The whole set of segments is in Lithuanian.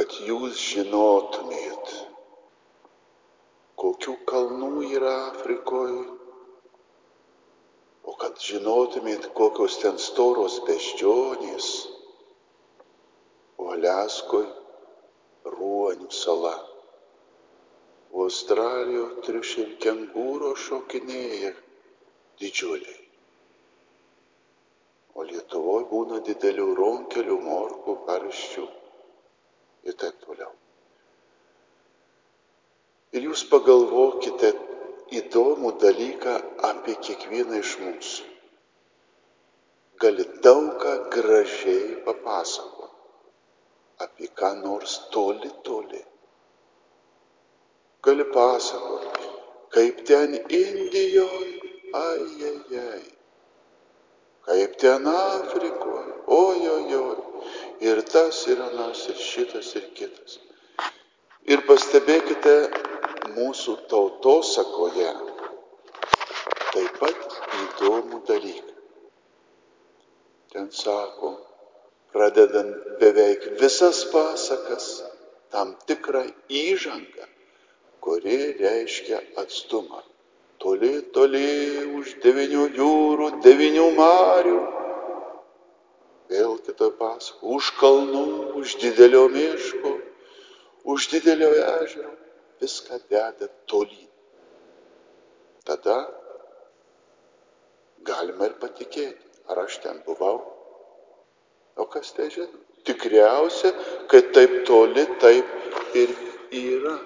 kad jūs žinotumėt, kokių kalnų yra Afrikoje, o kad žinotumėt, kokios ten storos beždžionės, o Aliaskoje ruonių sala, o Australijoje triušiai ir kengūros šokinėja didžiuliai, o Lietuvoje būna didelių ronkelių, morkų, karščių ir taip toliau. Ir jūs pagalvokite įdomų dalyką apie kiekvieną iš mūsų. Gali daug ką gražiai papasakoti, apie ką nors toli. Gali pasakoti, kaip ten Indijoje, ai, kaip ten Afrikoje, ojojoj, ir tas, ir anas, ir šitas, ir kitas. Ir pastebėkite, mūsų tautosakoje taip pat įdomų dalyką. Ten sako, pradedant beveik visas pasakas, tam tikrą įžangą, kuri reiškia atstumą. Toli už 9 jūrų, 9 marių. Vėl kita pasaka, už kalnų, už didelio miško, už didelio ežero. Viską deda tolyn. Tada galima ir patikėti, ar aš ten buvau. O kas tai žino? Tikriausia, kad taip toli, taip ir yra.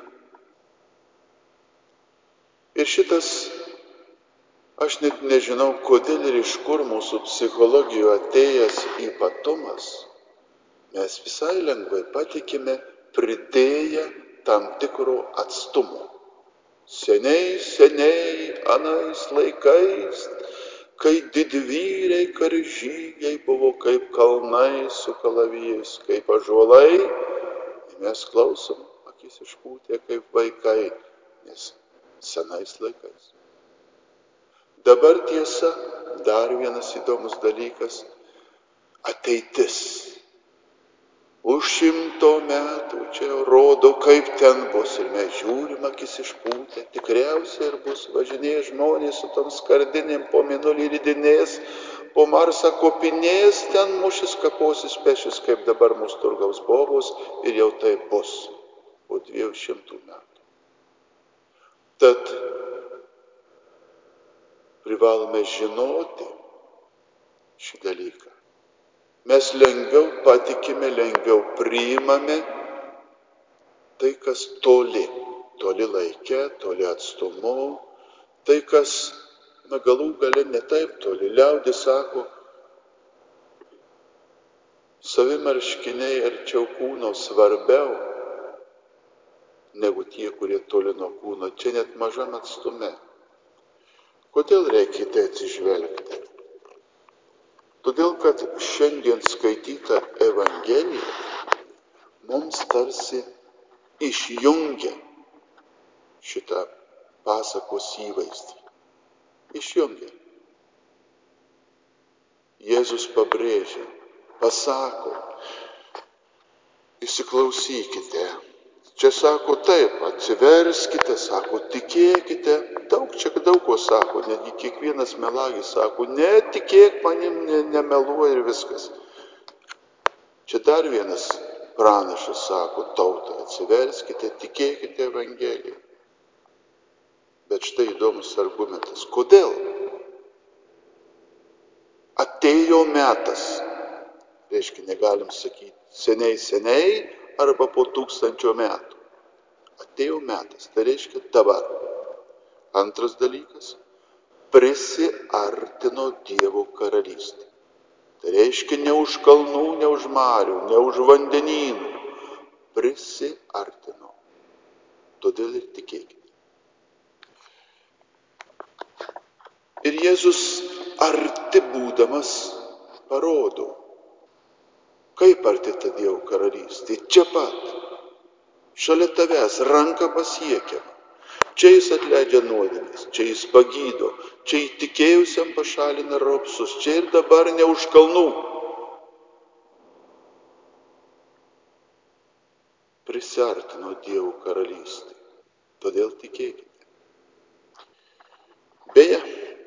Ir šitas, aš net nežinau, kodėl ir iš kur mūsų psichologijoje atėjęs ypatumas, mes visai lengvai patikime pridėję tam tikro atstumo. Seniai, anais laikais, kai didvyriai karžygiai buvo kaip kalnai su kalavijais, kaip ąžuolai, mes klausom, akis išpūtę kaip vaikai, nes senais laikais. Dabar tiesa, dar vienas įdomus dalykas, ateitis. Už 100 metų čia rodo, kaip ten bus, ir mes žiūrim, akis išpūtę, tikriausiai ir bus, važinėja žmonės su tom skardinėm po mėnulį ridinės, po Marsą kopinės, ten mušis, kaposis, pešis, kaip dabar mūsų turgaus bobos, ir jau tai bus po 200 metų. Tad privalome žinoti šį dalyką. Mes lengviau patikime, lengviau priimame tai, kas toli laike, toli atstumu, tai, kas galų gale ne taip toli. Liaudis sako, savimarškiniai arčiau kūno svarbiau negu tie, kurie toli nuo kūno. Čia net mažam atstume. Kodėl reikia tai atsižvelgti? Todėl, kad šiandien skaityta Evangelija mums tarsi išjungia šitą pasakos įvaizdį. Išjungia. Jėzus pabrėžia, pasako, įsiklausykite. Čia sako taip, atsiverskite, sako, tikėkite. Daug ko sako, netgi kiekvienas melagis sako, netikėk manim, nemeluoja ir viskas. Čia dar vienas pranašas sako, tautai, atsiverskite, tikėkite Evangeliją. Bet štai įdomus argumentas. Kodėl? Atėjo metas. Reiškia, negalim sakyti seniai arba po 1000 metų. Atėjo metas. Tai reiškia dabar. Antras dalykas. Prisiartino Dievo karalystė. Tai reiškia ne už kalnų, ne už marių, ne už vandenynų. Prisiartino. Todėl ir tikėkite. Ir Jėzus arti būdamas parodo, kaip arti ta Dievo karalystė. Čia pat, šalia tavęs, ranka pasiekiama. Čia jis atleidžia nuodėmes, čia jis pagydo, čia įtikėjusiam pašalina raupsus, čia ir dabar ne už kalnų. prisiartino Dievo karalystė. Todėl tikėkite. Beje,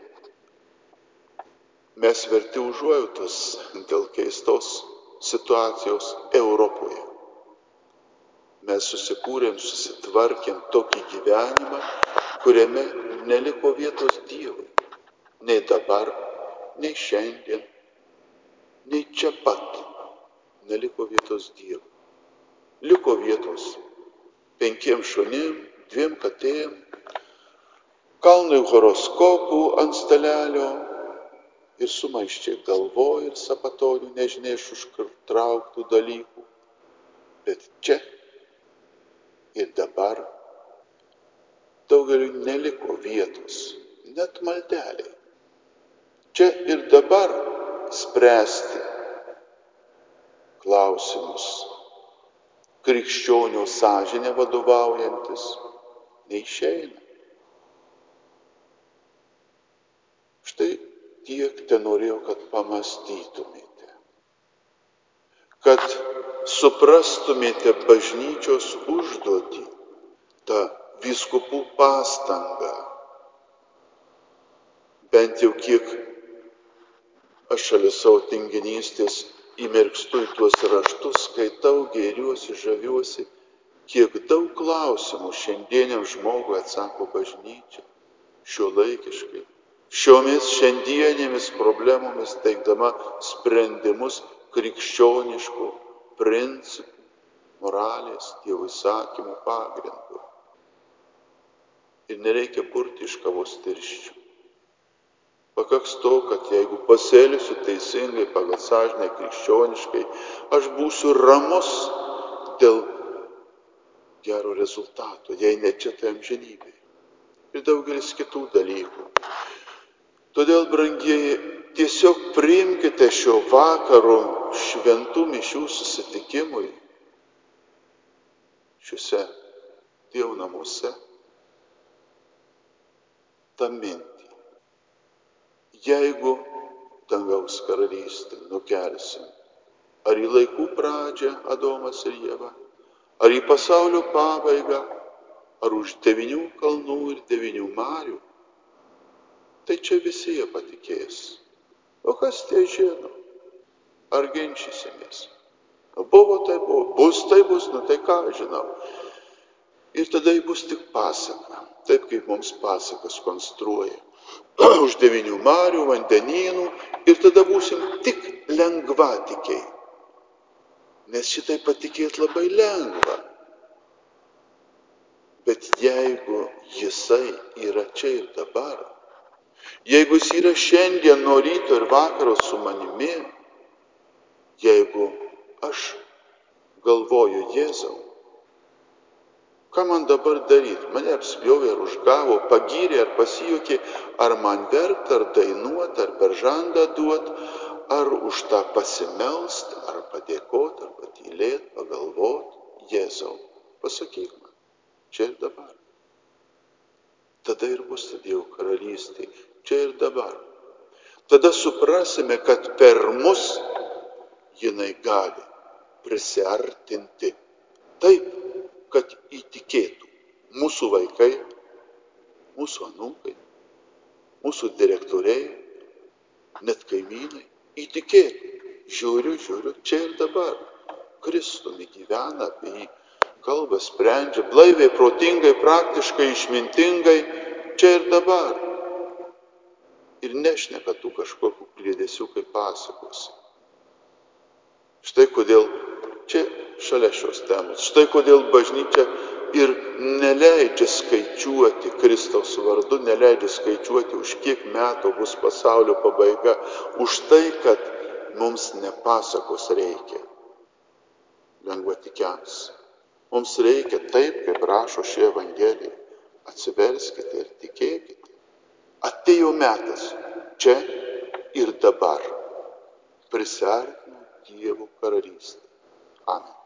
mes verti užuojautos dėl keistos situacijos Europoje. Mes susikūrėm, susitvarkėm tokį gyvenimą, kuriame neliko vietos Dievui. Nei dabar, nei šiandien, nei čia pat neliko vietos Dievui. Liko vietos 5 šunim, 2 katėm, kalnui horoskopų ant stalelio ir sumaiščiai galvoj ir sapatonių nežinia iš užtrauktų dalykų. Bet čia ir dabar daugeliui neliko vietos, net maldeliai. Čia ir dabar spręsti klausimus krikščionio sąžinė vadovaujantis neišeina. Štai tiek tenorėjau, kad pamąstytumėte, kad suprastumėte bažnyčios užduotį, tą vyskupų pastangą, bent jau kiek aš šalia savo tinginystės įmerkstu į tuos raštus, skaitau, gėriuosi, žaviuosi, kiek daug klausimų šiandieniam žmogui atsako bažnyčia, šiuolaikiškai, šiomis šiandienėmis problemomis teikdama sprendimus krikščioniškų principų, moralės, Dievo įsakymų pagrindu. Ir nereikia burti iš kavos tirščių. Pakaks to, kad jeigu pasielgsiu teisingai pagal sąžinę krikščioniškai, aš būsiu ramus dėl gero rezultato, jei ne čia, tai amžinybėje. Ir daugelis kitų dalykų. Todėl, brangieji, tiesiog priimkite šio vakaro šventų mišių susitikimui šiuose Dievo namuose tą mintį. Jeigu dangaus karalystę nukelsim, ar į laikų pradžią Adomas ir Ieva, ar į pasaulio pabaigą, ar už 9 kalnų ir 9 marių, tai čia visi jie patikės. O kas tie žino? Ar ginčysimės? Buvo tai buvo, bus tai bus, tai ką žinau. Ir tada bus tik pasaka, taip kaip mums pasakas konstruoja. Už 9 marių, vandenynų ir tada būsim tik lengvatikiai. Nes šitai patikėti labai lengva. Bet jeigu jisai yra čia ir dabar, jeigu jis yra šiandien nuo ryto ir vakaro su manimi, jeigu aš galvoju Jėzau, ką man dabar daryti? Mane apspjovė ar užgavo, pagyrė ar pasijuokė, ar man verkt, ar dainuot, ar per žandą duot, ar už tą pasimelst, ar padėkot, ar patylėt, pagalvot. Jėzau, pasakyk man, čia ir dabar. Tada ir bus Dievo karalystė, čia ir dabar. Tada suprasime, kad per mus jinai gali prisiartinti taip, kad įtikėtų mūsų vaikai, mūsų anūkai, mūsų direktoriai, net kaimynai, įtikėtų. Žiūriu, čia ir dabar. Kristumi gyvena, apie jį kalba, sprendžia, blaiviai, protingai, praktiškai, išmintingai, čia ir dabar. Ir nešneka tų kažkokių kliedesių, kaip pasakosi. Štai kodėl čia šalia šios temos. Štai kodėl bažnyčia ir neleidžia skaičiuoti Kristaus vardu, neleidžia skaičiuoti, už kiek metų bus pasaulio pabaiga. Už tai, kad mums ne pasakos reikia lengvatikiams. Mums reikia taip, kaip rašo ši Evangelija. Atsiverskite ir tikėkite. Atėjo metas čia ir dabar. Prisiartino Dievo karalystė. Amen.